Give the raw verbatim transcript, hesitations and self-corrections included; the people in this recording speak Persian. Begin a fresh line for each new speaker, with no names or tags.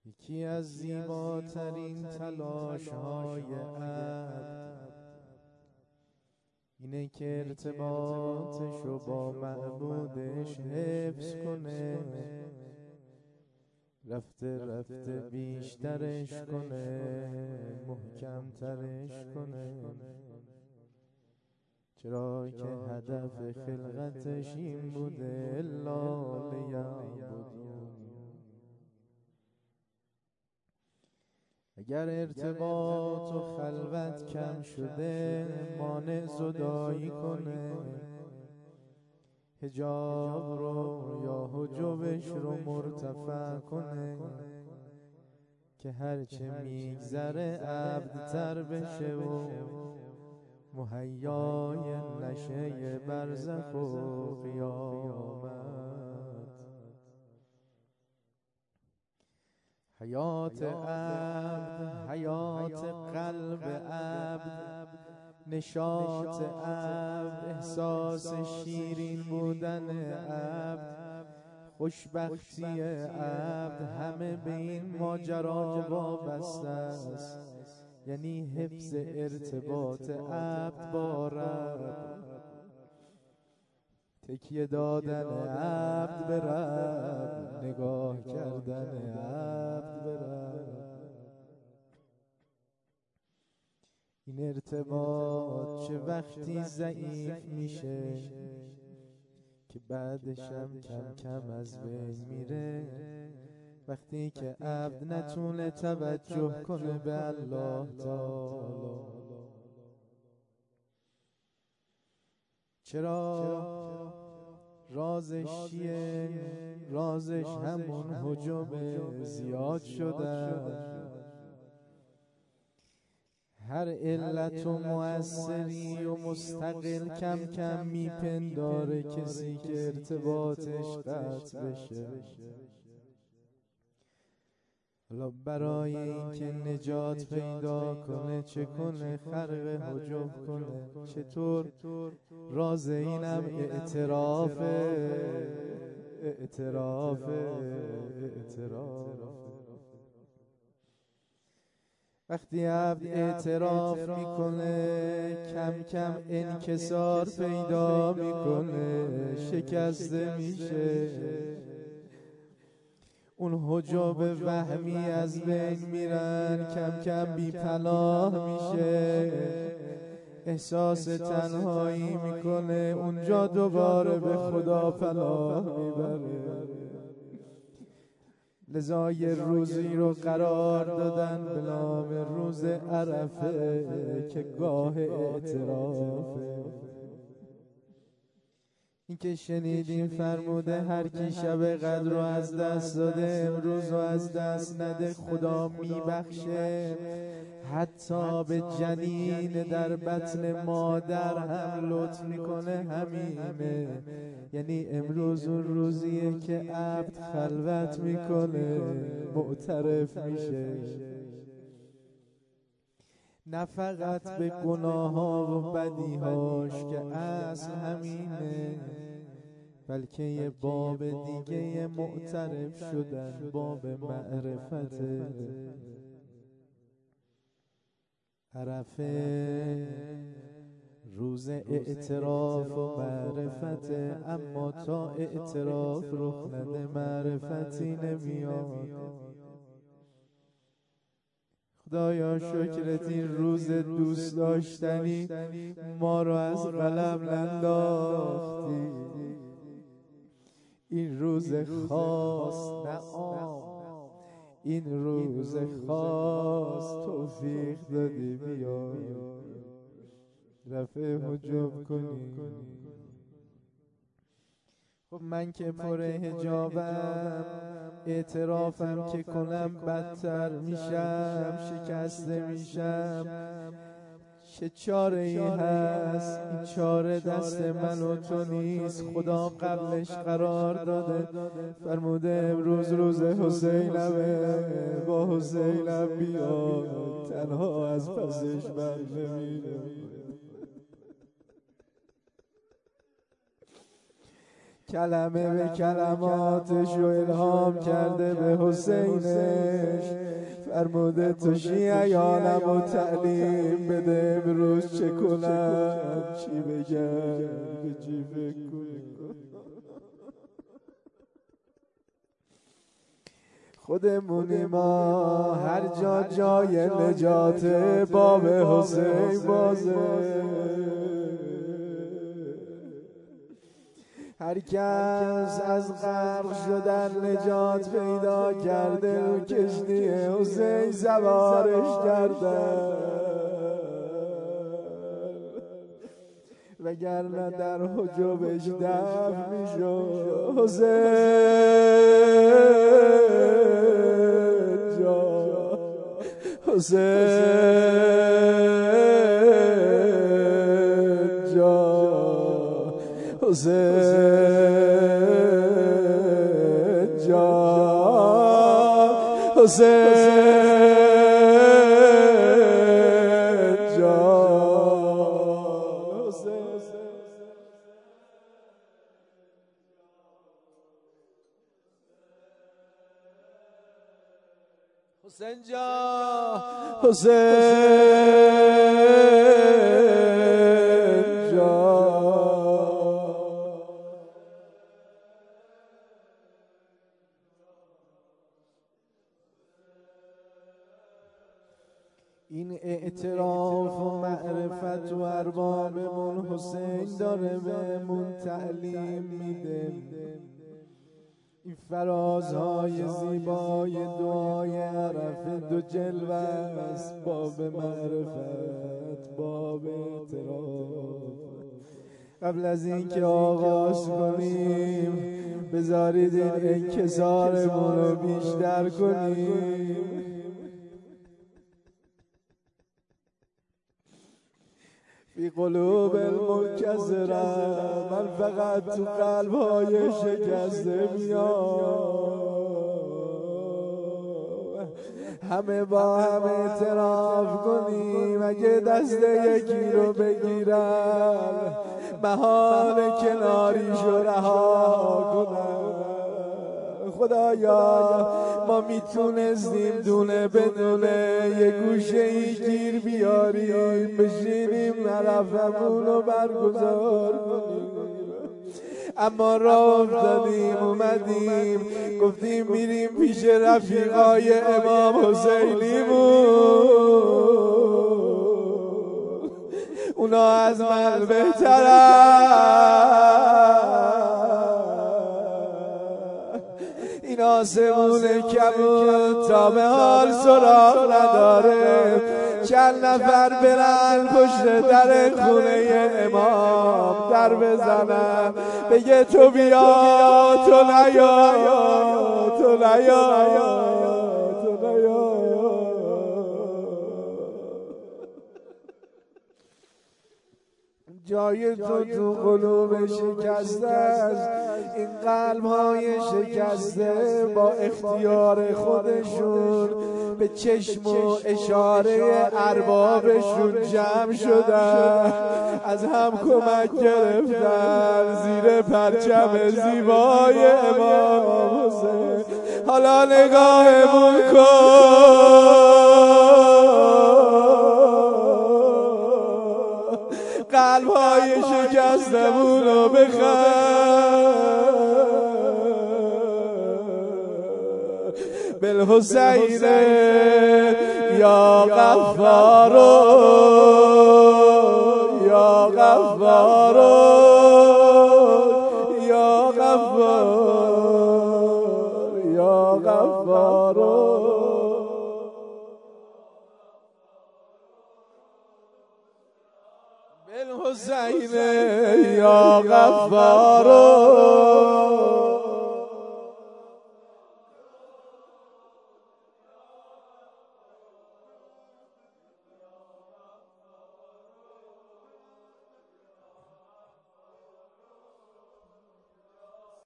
یکی از زیباترین تلاش‌های عبد اینه که ارتباطشو با معبودش حفظ کنه، رفته رفته بیشترش کنه، محکمترش کنه، چرا که هدف خلقتش این بوده الا لیعبدون. اگر ارتباط و خلوت کم شده مانع زدایی کنه، حجاب رو یا حجبش رو مرتفع کنه که هرچه میگذره عبدتر بشه و مهیای نشه برزخ و قیامت. حیات عبد، حیات قلب عبد، نشاط عبد، احساس شیرین بودن عبد، خوشبختی عبد، همه به این ماجرا وابسته است، یعنی حفظ ارتباط عبد با رب، تکیه دادن عبد به رب، نگاه کردن عبد به رب. این ارتباط چه وقتی ضعیف میشه که بعدشم کم کم از بین میره، وقتی که عبد نتونه توجه کنه به الله تعالی. چرا؟ رازش چیه؟ رازش همون حجب زیاد شدن. هر علت و مؤثری و مستقل کم کم میپنداره کسی که ارتباطش قطع بشه. حالا برای اینکه نجات پیدا کنه چه کنه؟ خرق حجب کنه. چطور؟ راز اینم اعتراف اعتراف اعتراف وقتی عبد اعتراف میکنه کم کم انکسار پیدا میکنه، شکسته میشه، اون حجاب وهمی از بین میرن، کم کم بی پناه میشه، احساس تنهایی میکنه، اونجا دوباره به خدا پناه میبره. لذا یه روزی رو قرار دادن به نام روز عرفه که گاه اعترافه. این که شنیدیم فرموده هر کی شب قدر رو از دست داده امروز رو از دست نده، خدا میبخشه، حتی به جنین در بطن مادر هم لطف میکنه. همینه، یعنی امروز اون روزیه که عبد خلوت میکنه، معترف میشه، نه فقط به گناه ها و بدیهاش که اصل همینه، بلکه یه باب دیگه معترف شدن، باب معرفت. عرفه روز اعتراف و معرفت، اما تا اعتراف رخ نده معرفتی نمیاد. خدایا شکرت این روز دوست داشتنی ما رو از قلم ننداختی. این روز خاص نه عام، این روز خاص توفیق دادی بیا رفع حجاب کنی. خب من که پر حجابم، اعترافم که کنم بدتر میشم، شکسته میشم. چه چاره ای هست؟ این چاره دست من و تو نیست، خدا قبلش قرار داده، فرموده امروز روز حسینمه، با حسینم بیا، تنها از پسش بر نمیره. کلمه به کلماتش رو الهام کرده به حسینش، فرموده تو شیعیانم و تعلیم بده، امروز چه کنم چی بگم به چی فکر کنم. خودمونی ما هر جا جای نجات باب حسین بازه، هر کس از غرق شدن نجات پیدا کرده رو کشتی حسین سوارش کردن، وگرنه در حجبش دفن میشد. حسین جان، حسین جان، حسین جان، حسین جان، حسین جان، حسین جان. این اعتراف و معرفت و اربابمون حسین داره بهمون تعلیم میده. این فرازهای زیبای دعای عرفه دو جلوه است، باب معرفت، باب اعتراف. قبل از این که آغاز کنیم بذارید این انکسارمون رو بیشتر کنیم. فی قلوب المنکسره، من فقط تو قلب‌های شکسته میام. همه با هم اعتراف کنیم، اگه دست یکی رو بگیرن محال کناریشو رها کنن. خدایا ما میتونستیم دونه بدونه یه گوشه ای گیر بیاریم، بشینیم نرفمون رو برگزار کنیم، اما راه افتادیم اومدیم گفتیم میریم پیش رفیقای امام حسینیمون، اونا از من بهترن. این آسمون کبود تا به حال سراغ نداره، چند نفر برن پشت در خونه امام در بزنن، بگه تو بیا تو نیا تو نیا تو نیا. جای تو تو قلوب شکسته است، این قلب های شکسته با اختیار خودشون به چشم و اشاره اربابشون جمع شدن، از هم کمک گرفتن زیر پرچم زیبای امام حسین. حالا نگاهمون کن، قلب‌های شکستمون رو بخند. بالحسین یا غفار یا غفار یا غفار یا غفار. بالحسین یا غفار